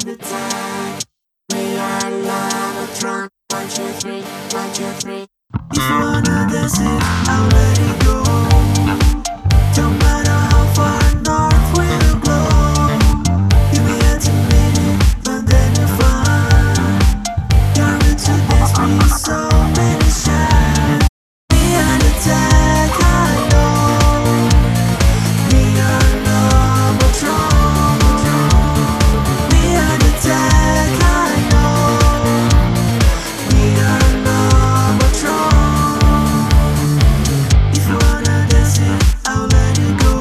the tag. We are Lavatron. 1, 2, 3, 1, 2, 3. If you wanna dance it, I'll let it go. Don't matter how far north we'll go. You may have to meet it, but then you're fine. You're into dance, please, so many shine. We are the tag, I know. We are Lavatron. We are the tag, I know. We are Lavatron. If you wanna dance it, I'll let it go.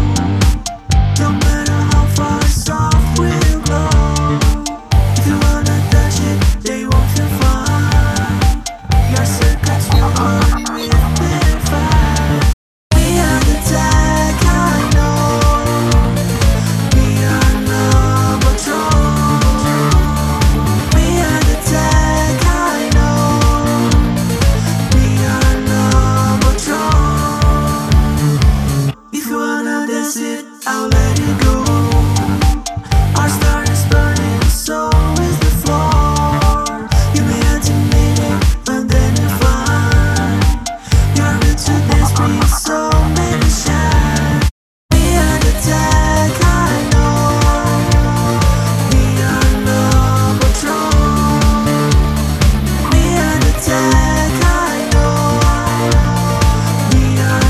Don't matter how far soft we'll go. If you wanna touch it, they won't feel fine. Your circuits will burn with their fire. We are the tag, I know. We are Lavatron. We are the tag, I know. We are Lavatron. If you wanna dance it, I'll let it go. Our star is burning, so is the floor. You may have to meet it, but then you're fine. You're into dance, please, so many shine. We are the tag, I know. We are Lavatron. We are the tag, I know. We are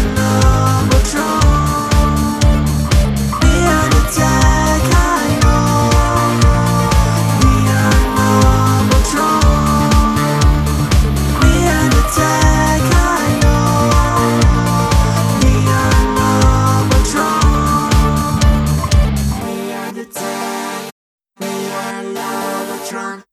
Lavatron. We are the tag, I know. We are Lavatron. We are the tag, I know. We are Lavatron. We are the tag. We are Lavatron.